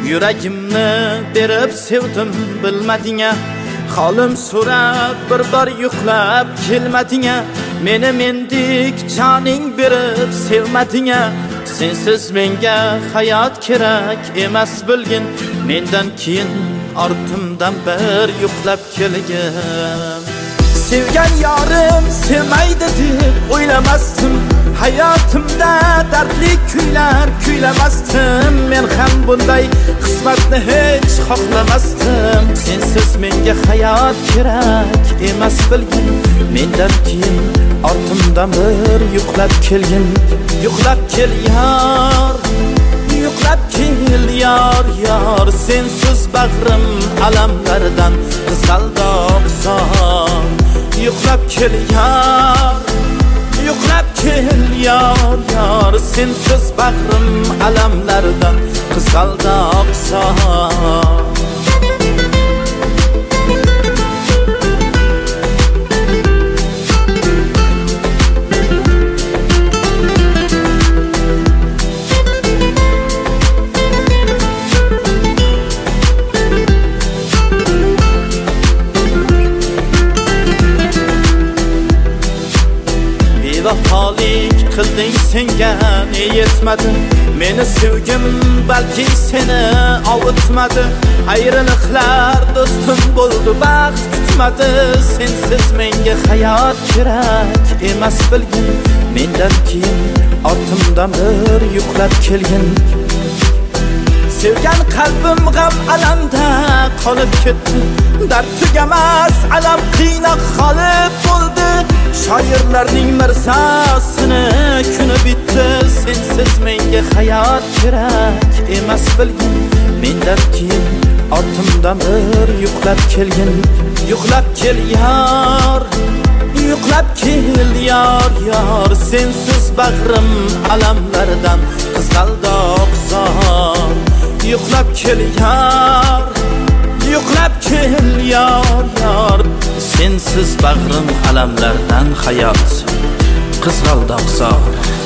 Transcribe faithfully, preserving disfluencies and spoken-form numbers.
Yuragimni berib sevdim bilmading-a, Holim so'rab bir bor yuqlab kelmading-a, Meni mendek joning berib sevmading-a, Sensiz menga hayot kerak emas bilgin, mendan keyin ortimdan bir yuqlab kelgin. Sevgan yorim sevmaydi deb o'ylamasdim, hayotimda dardli kuylar kuylamasdim. Men ham bunday qismatni hech xohlamasdim. Sensiz menga hayot kerak emas bilgin, mendan keyin ortimdan bir yuqlab kelgin. Yuqlab kel yor, yuqlab kel yor, yor. Sensiz bag'rim alamlardan qizaldoqson. Yuqlab kel yor, yuqlab kel yor, yor. Sensiz bag'rim alamlardan qizaldoqson. Vafolik qilding senga ne yetmadi, meni sevgim balki seni ovutmadi. Ayriliqlar do'stim bo'ldi, baxt kutmadi. Sensiz menga hayot kerak emas bilgin, mendan keyin ortimdan bir yuqlab kelgin. Sevgan qalbim g'am alamda qolib ketdi, dard tugamas alam qiynoq g'olib bo'ldi. Shoirlarning mirzosini kuni bitdi. Sensiz menga hayot kerak emas bilgin, mendan keyin ortimdan bir yuqlab kelgin. Yuqlab kel yor, yuqlab kel yor, yor. Sensiz bag'rim alamlardan qizaldoqson. Yuqlab kel yor, yuqlab kel yor, yor. Sensiz bag'rim alamlardan hayot qizg'aldoqson.